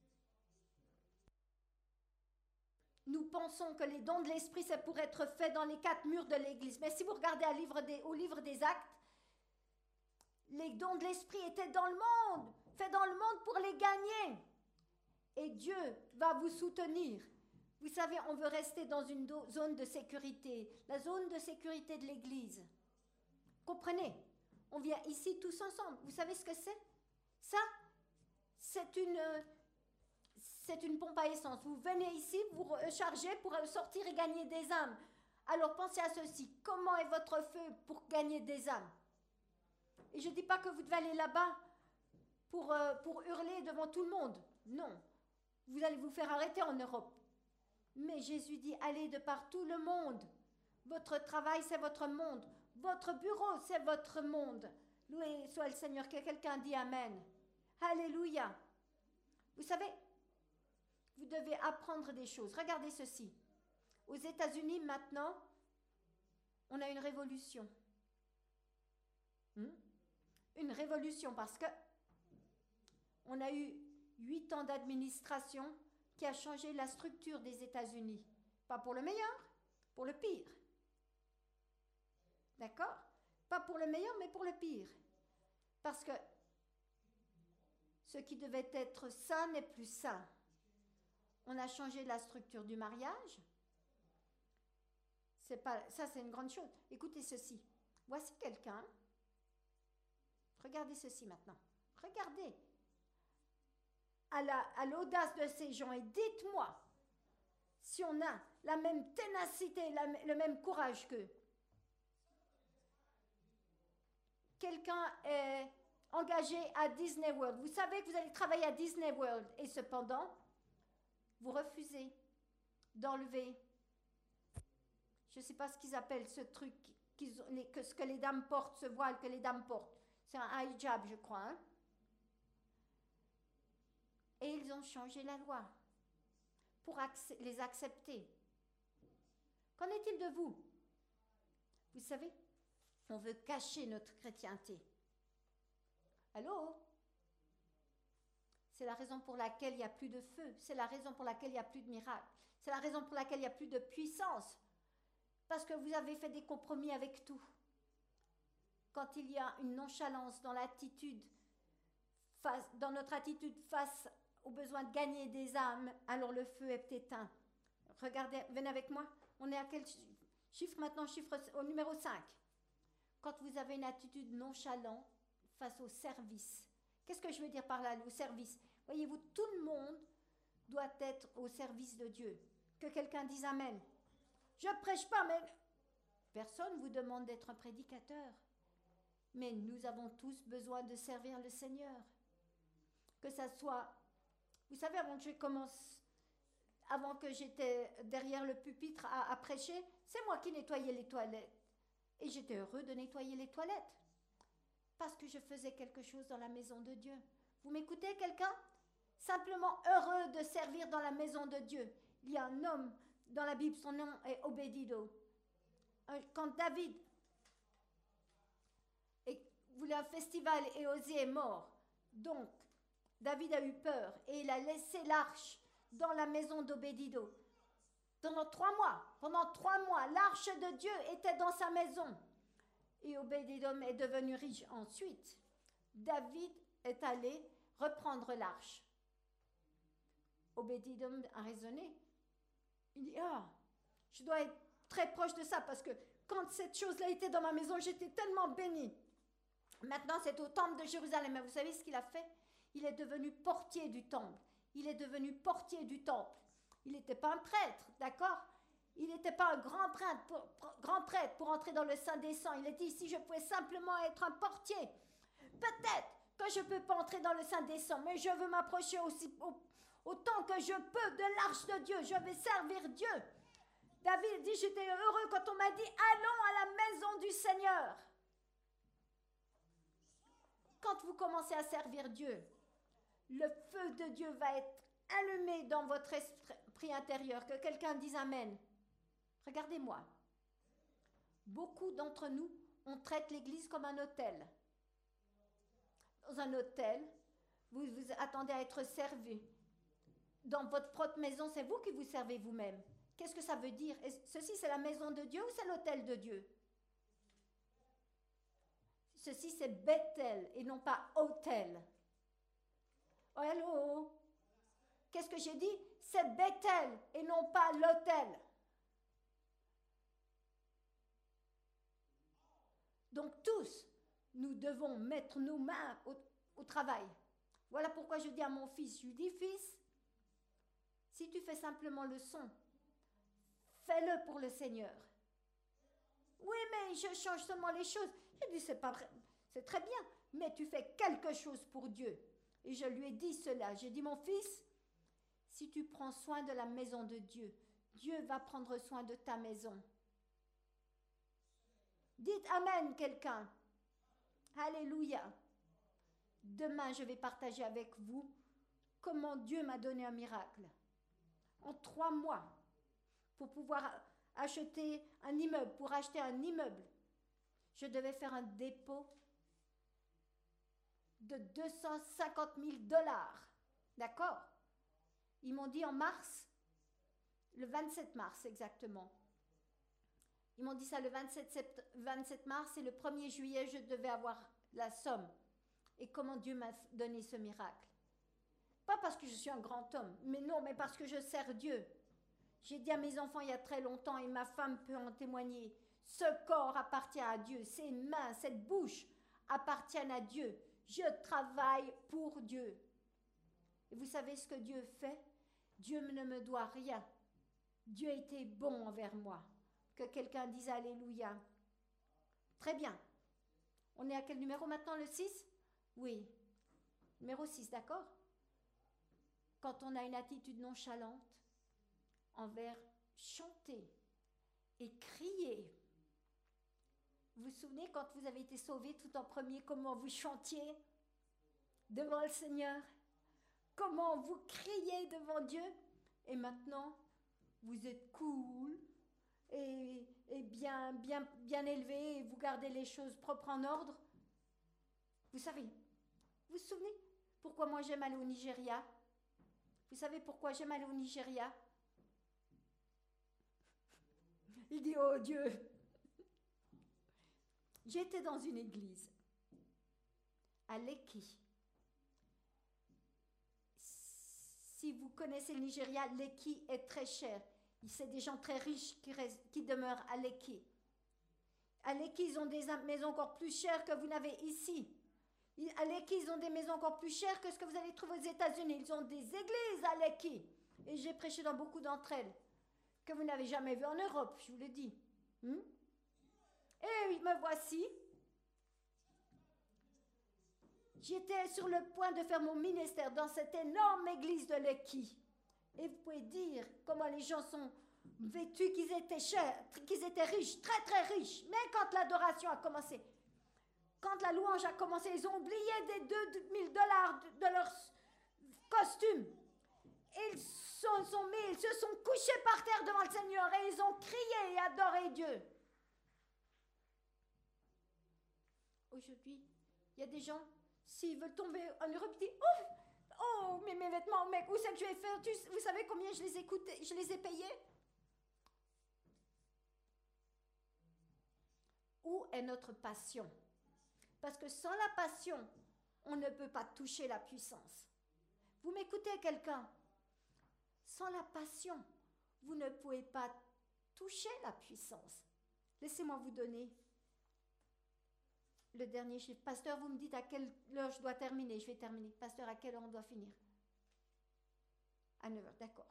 Nous pensons que les dons de l'Esprit, c'est pour être fait dans les 4 murs de l'Église. Mais si vous regardez au livre des Actes, les dons de l'Esprit étaient dans le monde, faits dans le monde pour les gagner. Et Dieu va vous soutenir. Vous savez, on veut rester dans une zone de sécurité, la zone de sécurité de l'Église. Comprenez? On vient ici tous ensemble. Vous savez ce que c'est? Ça, c'est une pompe à essence. Vous venez ici, vous rechargez pour sortir et gagner des âmes. Alors pensez à ceci. Comment est votre feu pour gagner des âmes? Et je ne dis pas que vous devez aller là-bas pour hurler devant tout le monde. Non. Vous allez vous faire arrêter en Europe. Mais Jésus dit, allez de par tout le monde. Votre travail, c'est votre monde. Votre bureau, c'est votre monde. Loué soit le Seigneur. Que quelqu'un dit Amen. Alléluia. Vous savez, vous devez apprendre des choses. Regardez ceci. Aux États-Unis, maintenant, on a une révolution. Une révolution parce que on a eu 8 ans d'administration qui a changé la structure des États-Unis. Pas pour le meilleur, pour le pire. D'accord? Pas pour le meilleur, mais pour le pire. Parce que ce qui devait être sain n'est plus sain. On a changé la structure du mariage. Ça, c'est une grande chose. Écoutez ceci. Voici quelqu'un. Regardez ceci maintenant. Regardez. À l'audace de ces gens et dites-moi si on a la même ténacité, le même courage qu'eux. Quelqu'un est engagé à Disney World. Vous savez que vous allez travailler à Disney World et cependant, vous refusez d'enlever, je ne sais pas ce qu'ils appellent ce truc, ce que les dames portent, ce voile que les dames portent. C'est un hijab, je crois. Hein? Et ils ont changé la loi pour les accepter. Qu'en est-il de vous? Vous savez, on veut cacher notre chrétienté. Allô? C'est la raison pour laquelle il n'y a plus de feu. C'est la raison pour laquelle il n'y a plus de miracles. C'est la raison pour laquelle il n'y a plus de puissance. Parce que vous avez fait des compromis avec tout. Quand il y a une nonchalance dans dans notre attitude face au besoin de gagner des âmes, alors le feu est éteint. Regardez, venez avec moi. On est à quel chiffre maintenant? Chiffre au numéro 5. Quand vous avez une attitude nonchalante face au service. Qu'est-ce que je veux dire par là, au service? Voyez-vous, tout le monde doit être au service de Dieu. Que quelqu'un dise Amen. Je ne prêche pas, mais personne ne vous demande d'être un prédicateur. Mais nous avons tous besoin de servir le Seigneur. Que ça soit... Vous savez, avant que j'étais derrière le pupitre à prêcher, c'est moi qui nettoyais les toilettes. Et j'étais heureux de nettoyer les toilettes. Parce que je faisais quelque chose dans la maison de Dieu. Vous m'écoutez, quelqu'un? Simplement heureux de servir dans la maison de Dieu. Il y a un homme dans la Bible, son nom est Obed-Edom. Quand David voulait un festival et Osée est mort, donc David a eu peur et il a laissé l'arche dans la maison d'Obédido. Pendant 3 mois, l'arche de Dieu était dans sa maison. Et Obédédom est devenu riche. Ensuite, David est allé reprendre l'arche. Obédédom a raisonné. Il dit, je dois être très proche de ça parce que quand cette chose-là était dans ma maison, j'étais tellement bénie. Maintenant, c'est au temple de Jérusalem. Mais vous savez ce qu'il a fait? Il est devenu portier du temple. Il est devenu portier du temple. Il n'était pas un prêtre, d'accord? Il n'était pas un grand prêtre pour entrer dans le Saint des Saints. Il a dit, si je pouvais simplement être un portier, peut-être que je ne peux pas entrer dans le Saint des Saints, mais je veux m'approcher aussi autant que je peux de l'arche de Dieu. Je vais servir Dieu. David dit, j'étais heureux quand on m'a dit, allons à la maison du Seigneur. Quand vous commencez à servir Dieu, le feu de Dieu va être allumé dans votre esprit intérieur. Que quelqu'un dise Amen. Regardez-moi. Beaucoup d'entre nous, on traite l'église comme un hôtel. Dans un hôtel, vous vous attendez à être servi. Dans votre propre maison, c'est vous qui vous servez vous-même. Qu'est-ce que ça veut dire? Ceci, c'est la maison de Dieu ou c'est l'hôtel de Dieu? Ceci, c'est Bethel et non pas hôtel. Oh, hello. Qu'est-ce que j'ai dit? C'est Bethel et non pas l'hôtel. Donc tous, nous devons mettre nos mains au travail. Voilà pourquoi je dis à mon fils, je lui dis, fils, si tu fais simplement le son, fais-le pour le Seigneur. Oui, mais je change seulement les choses. Je dis, c'est pas vrai, c'est très bien, mais tu fais quelque chose pour Dieu. Et je lui ai dit cela. J'ai dit, mon fils, si tu prends soin de la maison de Dieu, Dieu va prendre soin de ta maison. Dites Amen, quelqu'un. Alléluia. Demain, je vais partager avec vous comment Dieu m'a donné un miracle. En 3 mois, pour pouvoir acheter un immeuble, pour acheter un immeuble, je devais faire un dépôt de 250 000 $. D'accord? Ils m'ont dit en mars, le 27 mars exactement. Ils m'ont dit ça le 27 mars et le 1er juillet, je devais avoir la somme. Et comment Dieu m'a donné ce miracle? Pas parce que je suis un grand homme, mais non, mais parce que je sers Dieu. J'ai dit à mes enfants il y a très longtemps, et ma femme peut en témoigner, ce corps appartient à Dieu, ces mains, cette bouche appartiennent à Dieu. Je travaille pour Dieu. Et vous savez ce que Dieu fait? Dieu ne me doit rien. Dieu a été bon envers moi. Que quelqu'un dise Alléluia. Très bien. On est à quel numéro maintenant, le 6? Oui. Numéro 6, d'accord? Quand on a une attitude nonchalante envers chanter et crier. Vous vous souvenez quand vous avez été sauvés tout en premier, comment vous chantiez devant le Seigneur? Comment vous criez devant Dieu? Et maintenant, vous êtes cool et bien élevé et vous gardez les choses propres en ordre. Vous savez, vous vous souvenez pourquoi moi j'aime aller au Nigeria? Vous savez pourquoi j'aime aller au Nigeria? Il dit, oh Dieu! J'étais dans une église à Lekki. Si vous connaissez le Nigeria, Lekki est très cher. C'est des gens très riches qui demeurent à Lekki. À Lekki, ils ont des maisons encore plus chères que vous n'avez ici. À Lekki, ils ont des maisons encore plus chères que ce que vous allez trouver aux États-Unis. Ils ont des églises à Lekki. Et j'ai prêché dans beaucoup d'entre elles, que vous n'avez jamais vues en Europe, je vous le dis. Et me voici. J'étais sur le point de faire mon ministère dans cette énorme église de Lekki. Et vous pouvez dire comment les gens sont vêtus, qu'ils étaient chers, qu'ils étaient riches, très très riches. Mais quand l'adoration a commencé, quand la louange a commencé, ils ont oublié des 2 000 $ de leur costume. Ils se sont couchés par terre devant le Seigneur et ils ont crié et adoré Dieu. Aujourd'hui, il y a des gens, s'ils veulent tomber en Europe, ils disent, oh Oh, mais mes vêtements, mec, où c'est que je vais faire? Vous savez combien je les ai coûtés, je les ai payés? Où est notre passion? Parce que sans la passion, on ne peut pas toucher la puissance. Vous m'écoutez, quelqu'un? Sans la passion, vous ne pouvez pas toucher la puissance. Laissez-moi vous donner le dernier chiffre. Pasteur, vous me dites à quelle heure je dois terminer. Je vais terminer. Pasteur, à quelle heure on doit finir? À 9 heures, d'accord.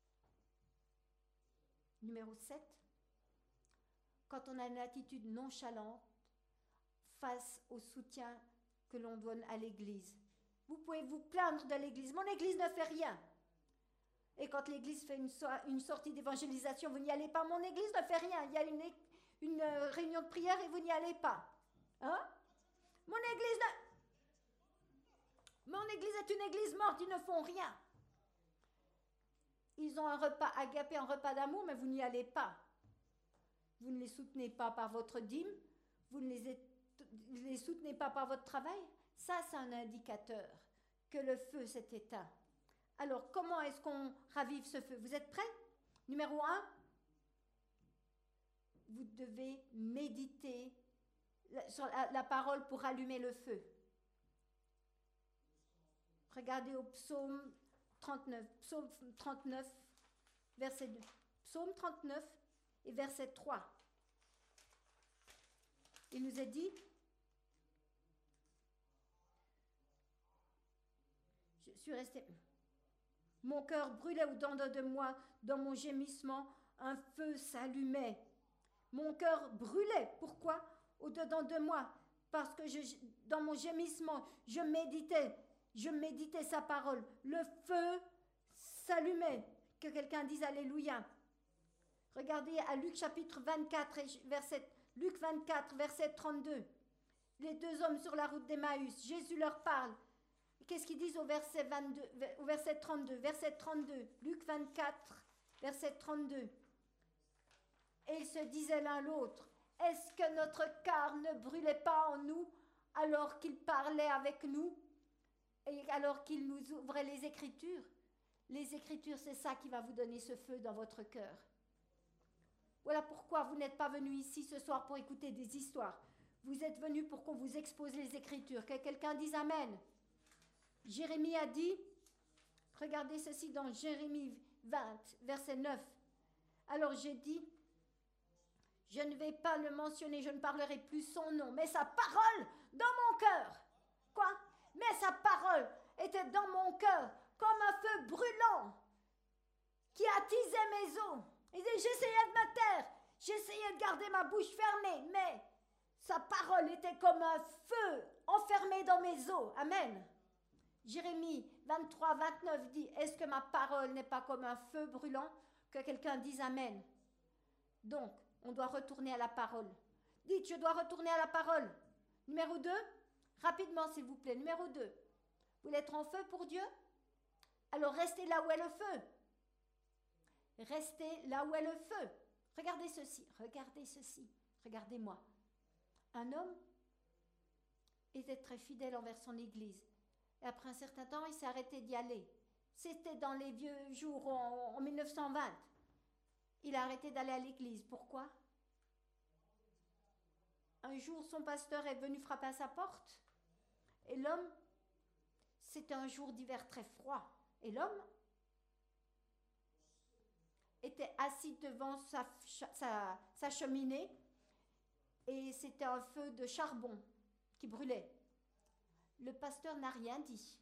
Numéro 7. Quand on a une attitude nonchalante face au soutien que l'on donne à l'église. Vous pouvez vous plaindre de l'église. Mon église ne fait rien. Et quand l'église fait une sortie d'évangélisation, vous n'y allez pas. Mon église ne fait rien. Il y a une réunion de prière et vous n'y allez pas. Hein? Mon église est une église morte, ils ne font rien. Ils ont un repas agapé, un repas d'amour, mais vous n'y allez pas. Vous ne les soutenez pas par votre dîme, vous ne les soutenez pas par votre travail. Ça, c'est un indicateur que le feu s'est éteint. Alors, comment est-ce qu'on ravive ce feu? Vous êtes prêts? Numéro 1, vous devez méditer sur la parole pour allumer le feu. Regardez au psaume 39, verset 2. Psaume 39 et verset 3. Il nous est dit, je suis restée, mon cœur brûlait au-dedans de moi, dans mon gémissement, un feu s'allumait. Mon cœur brûlait. Pourquoi? Au-dedans de moi. Parce que dans mon gémissement, je méditais sa parole. Le feu s'allumait. Que quelqu'un dise Alléluia. Regardez à Luc chapitre 24, Luc 24, verset 32. Les deux hommes sur la route d'Emmaüs, Jésus leur parle. Qu'est-ce qu'ils disent au verset 32? Verset 32, Luc 24, verset 32. Et ils se disaient l'un l'autre, est-ce que notre cœur ne brûlait pas en nous alors qu'il parlait avec nous et alors qu'il nous ouvrait les Écritures? Les Écritures, c'est ça qui va vous donner ce feu dans votre cœur. Voilà pourquoi vous n'êtes pas venus ici ce soir pour écouter des histoires. Vous êtes venus pour qu'on vous expose les Écritures. Que quelqu'un dise Amen. Jérémie a dit, regardez ceci dans Jérémie 20, verset 9. Alors j'ai dit, je ne vais pas le mentionner, je ne parlerai plus son nom, mais sa parole dans mon cœur. Quoi? Mais sa parole était dans mon cœur comme un feu brûlant qui attisait mes os. Il dit, j'essayais de me taire, j'essayais de garder ma bouche fermée, mais sa parole était comme un feu enfermé dans mes os. Amen. Jérémie 23, 29 dit, est-ce que ma parole n'est pas comme un feu brûlant? Que quelqu'un dise Amen. Donc, on doit retourner à la parole. Dites, je dois retourner à la parole. Numéro 2, rapidement s'il vous plaît. Numéro 2, vous voulez être en feu pour Dieu? Alors restez là où est le feu. Restez là où est le feu. Regardez ceci, regardez-moi. Un homme était très fidèle envers son église. Et après un certain temps, il s'est arrêté d'y aller. C'était dans les vieux jours, en 1920. Il a arrêté d'aller à l'église. Pourquoi? Un jour, son pasteur est venu frapper à sa porte. Et l'homme, c'était un jour d'hiver très froid. Et l'homme était assis devant sa cheminée. Et c'était un feu de charbon qui brûlait. Le pasteur n'a rien dit.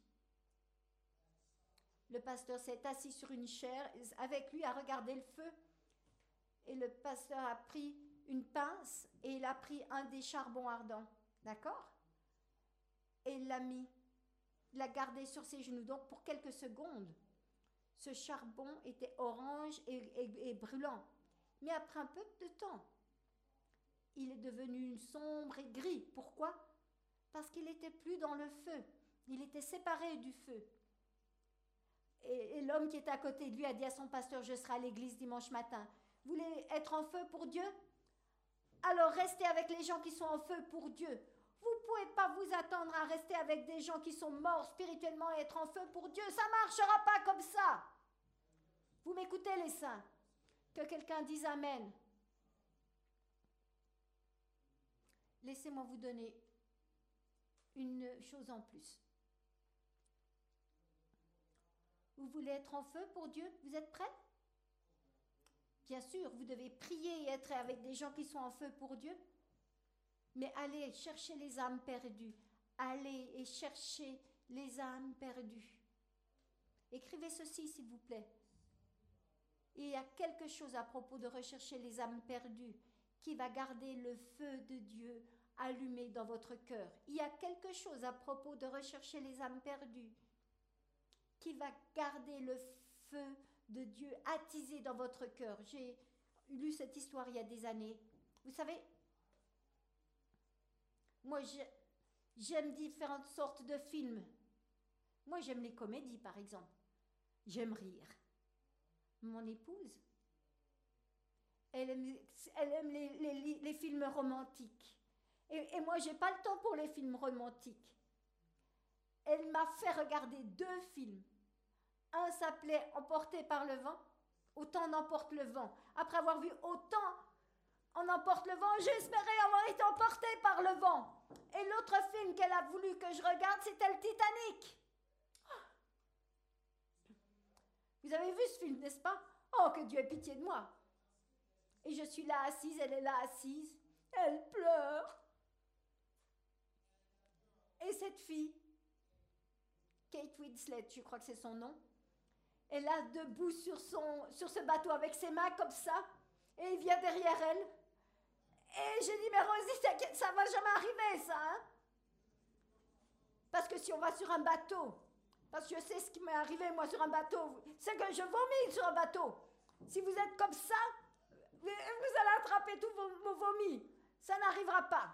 Le pasteur s'est assis sur une chaire, avec lui a regardé le feu. Et le pasteur a pris une pince et il a pris un des charbons ardents. D'accord? Et il l'a gardé sur ses genoux. Donc pour quelques secondes, ce charbon était orange et brûlant. Mais après un peu de temps, il est devenu sombre et gris. Pourquoi? Parce qu'il n'était plus dans le feu. Il était séparé du feu. Et l'homme qui était à côté de lui a dit à son pasteur, je serai à l'église dimanche matin. Vous voulez être en feu pour Dieu? Alors restez avec les gens qui sont en feu pour Dieu. Vous pouvez pas vous attendre à rester avec des gens qui sont morts spirituellement et être en feu pour Dieu. Ça marchera pas comme ça. Vous m'écoutez les saints? Que quelqu'un dise Amen. Laissez-moi vous donner une chose en plus. Vous voulez être en feu pour Dieu? Vous êtes prêts? Bien sûr, vous devez prier et être avec des gens qui sont en feu pour Dieu. Mais allez chercher les âmes perdues. Allez et cherchez les âmes perdues. Écrivez ceci, s'il vous plaît. Il y a quelque chose à propos de rechercher les âmes perdues qui va garder le feu de Dieu allumé dans votre cœur. Il y a quelque chose à propos de rechercher les âmes perdues qui va garder le feu de Dieu attisé dans votre cœur. J'ai lu cette histoire il y a des années. Vous savez, moi j'aime différentes sortes de films. Moi j'aime les comédies par exemple. J'aime rire. Mon épouse, elle aime les films romantiques. Et moi, j'ai pas le temps pour les films romantiques. Elle m'a fait regarder 2 films. Un s'appelait Emporté par le vent. Autant on emporte le vent. Après avoir vu Autant on emporte le vent, j'espérais avoir été emporté par le vent. Et l'autre film qu'elle a voulu que je regarde, c'était le Titanic. Vous avez vu ce film, n'est-ce pas? Oh, que Dieu ait pitié de moi. Et je suis là assise, elle est là assise. Elle pleure. Et cette fille, Kate Winslet, je crois que c'est son nom, elle est là debout sur ce bateau avec ses mains comme ça. Et il vient derrière elle. Et j'ai dit, mais Rosie, t'inquiète, ça va jamais arriver, ça. Hein? Parce que si on va sur un bateau, parce que je sais ce qui m'est arrivé, moi, sur un bateau, c'est que je vomis sur un bateau. Si vous êtes comme ça, vous allez attraper tous vos vomis. Ça n'arrivera pas.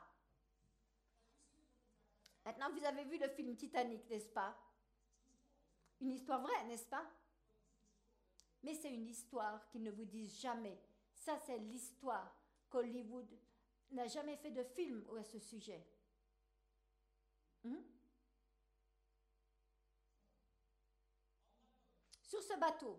Maintenant, vous avez vu le film Titanic, n'est-ce pas? Une histoire vraie, n'est-ce pas? Mais c'est une histoire qu'ils ne vous disent jamais. Ça, c'est l'histoire qu'Hollywood n'a jamais fait de film à ce sujet. Sur ce bateau,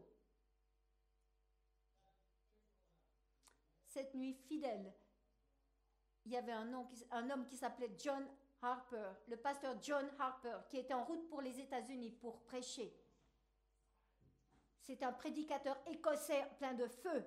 cette nuit fidèle, il y avait un homme qui s'appelait John Harper, le pasteur John Harper, qui était en route pour les États-Unis pour prêcher. C'est un prédicateur écossais plein de feu.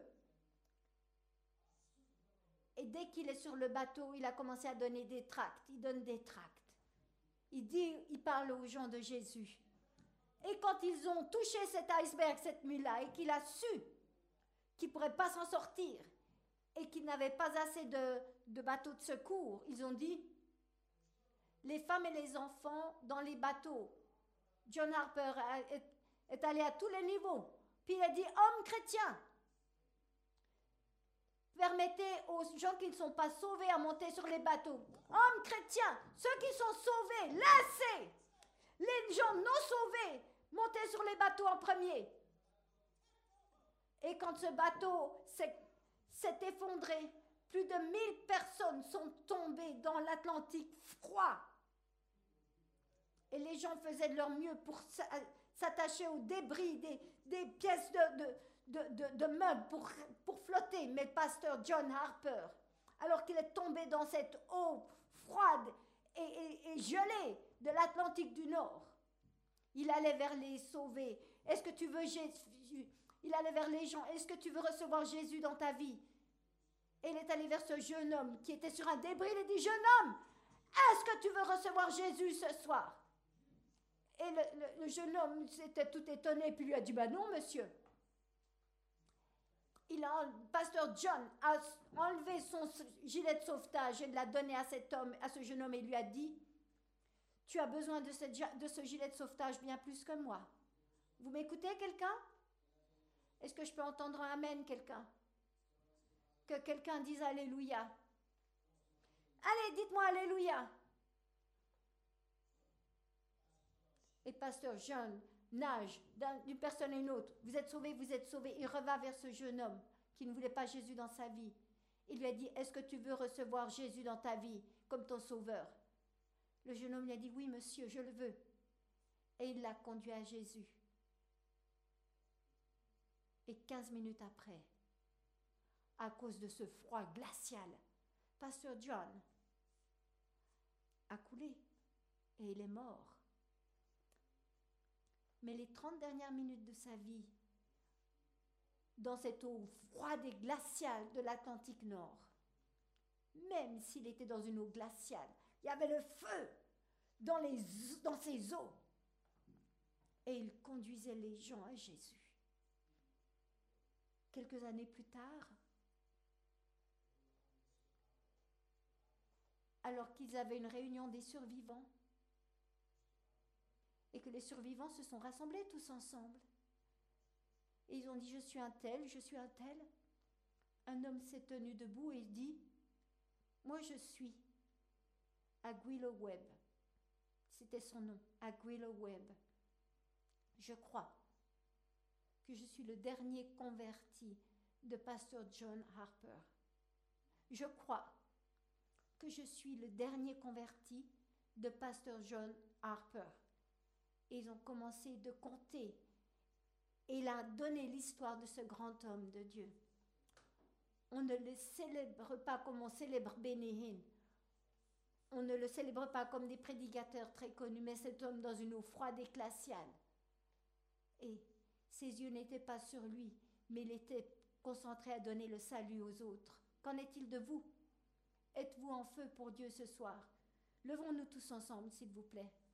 Et dès qu'il est sur le bateau, il a commencé à donner des tracts. Il donne des tracts. Il parle aux gens de Jésus. Et quand ils ont touché cet iceberg cette nuit-là et qu'il a su qu'il ne pourrait pas s'en sortir et qu'il n'avait pas assez de bateaux de secours, ils ont dit les femmes et les enfants dans les bateaux. John Harper est allé à tous les niveaux. Puis il a dit, hommes chrétiens, permettez aux gens qui ne sont pas sauvés à monter sur les bateaux. Hommes chrétiens, ceux qui sont sauvés, laissez les gens non sauvés monter sur les bateaux en premier. Et quand ce bateau s'est effondré, plus de 1000 personnes sont tombées dans l'Atlantique froid. Et les gens faisaient de leur mieux pour s'attacher aux débris des pièces de meubles pour flotter. Mais le pasteur John Harper, alors qu'il est tombé dans cette eau froide et gelée de l'Atlantique du Nord, il allait vers les sauvés. Est-ce que tu veux Jésus? Il allait vers les gens. Est-ce que tu veux recevoir Jésus dans ta vie? Et il est allé vers ce jeune homme qui était sur un débris. Il a dit, jeune homme, est-ce que tu veux recevoir Jésus ce soir? Et le jeune homme s'était tout étonné, puis lui a dit, bah non, monsieur. Pasteur John a enlevé son gilet de sauvetage et l'a donné à cet homme, à ce jeune homme, et lui a dit, tu as besoin de ce gilet de sauvetage bien plus que moi. Vous m'écoutez, quelqu'un? Est-ce que je peux entendre un amen, quelqu'un? Que quelqu'un dise alléluia. Allez, dites-moi alléluia. Et pasteur John nage d'une personne à une autre. Vous êtes sauvés, vous êtes sauvés. Il reva vers ce jeune homme qui ne voulait pas Jésus dans sa vie. Il lui a dit, est-ce que tu veux recevoir Jésus dans ta vie comme ton sauveur? Le jeune homme lui a dit, oui monsieur, je le veux. Et il l'a conduit à Jésus. Et 15 minutes après, à cause de ce froid glacial, Pasteur John a coulé et il est mort. Mais les 30 dernières minutes de sa vie, dans cette eau froide et glaciale de l'Atlantique Nord, même s'il était dans une eau glaciale, il y avait le feu dans ses eaux. Et il conduisait les gens à Jésus. Quelques années plus tard, alors qu'ils avaient une réunion des survivants, et que les survivants se sont rassemblés tous ensemble, et ils ont dit, je suis un tel, je suis un tel. Un homme s'est tenu debout et dit, moi je suis Aguilo Webb. C'était son nom, Aguilo Webb. Je crois que je suis le dernier converti de Pasteur John Harper. Je crois que je suis le dernier converti de Pasteur John Harper. Et ils ont commencé de compter. Et il a donné l'histoire de ce grand homme de Dieu. On ne le célèbre pas comme on célèbre Benny Hinn. On ne le célèbre pas comme des prédicateurs très connus, mais cet homme dans une eau froide et glaciale. Et ses yeux n'étaient pas sur lui, mais il était concentré à donner le salut aux autres. Qu'en est-il de vous? Êtes-vous en feu pour Dieu ce soir? Levons-nous tous ensemble, s'il vous plaît.